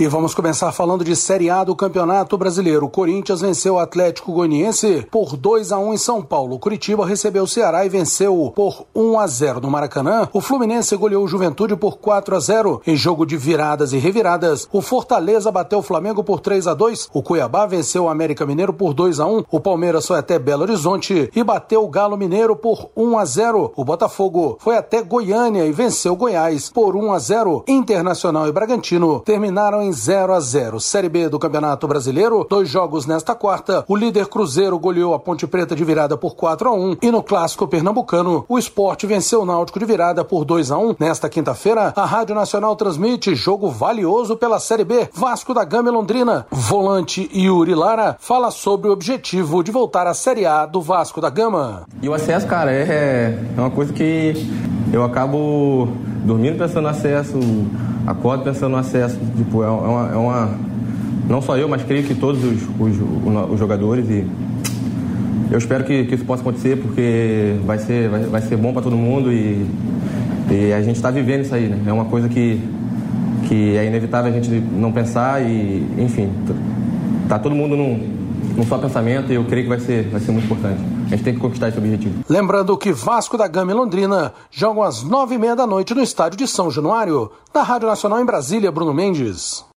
E vamos começar falando de Série A do Campeonato Brasileiro. O Corinthians venceu o Atlético Goianiense por 2-1 em São Paulo. O Curitiba recebeu o Ceará e venceu por 1-0 no Maracanã. O Fluminense goleou o Juventude por 4-0. Em jogo de viradas e reviradas, o Fortaleza bateu o Flamengo por 3-2. O Cuiabá venceu o América Mineiro por 2-1. O Palmeiras foi até Belo Horizonte e bateu o Galo Mineiro por 1-0. O Botafogo foi até Goiânia e venceu o Goiás por 1-0. Internacional e Bragantino terminaram em 0-0. Série B do Campeonato Brasileiro, 2 jogos nesta quarta. O líder Cruzeiro goleou a Ponte Preta de virada por 4-1 e no clássico pernambucano, o Sport venceu o Náutico de virada por 2-1. Nesta quinta-feira, a Rádio Nacional transmite jogo valioso pela Série B, Vasco da Gama e Londrina. Volante Yuri Lara fala sobre o objetivo de voltar à Série A do Vasco da Gama. E o acesso, cara, é uma coisa que eu acabo dormindo pensando no acesso, acordo pensando no acesso, tipo, é uma não só eu, mas creio que todos os jogadores, e eu espero que isso possa acontecer, porque vai ser bom para todo mundo e a gente está vivendo isso aí, né? É uma coisa que é inevitável a gente não pensar e, enfim, tá todo mundo num só pensamento e eu creio que vai ser muito importante. A gente tem que conquistar esse objetivo. Lembrando que Vasco da Gama e Londrina jogam às 9h30 da noite no estádio de São Januário. Na Rádio Nacional em Brasília, Bruno Mendes.